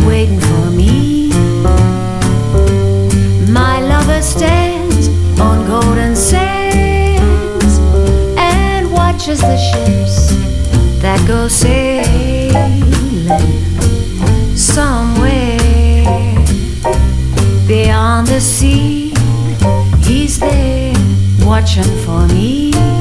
waiting for me. My lover stands on golden sands and watches the ships that go sailing somewhere beyond the sea. He's there watching for me.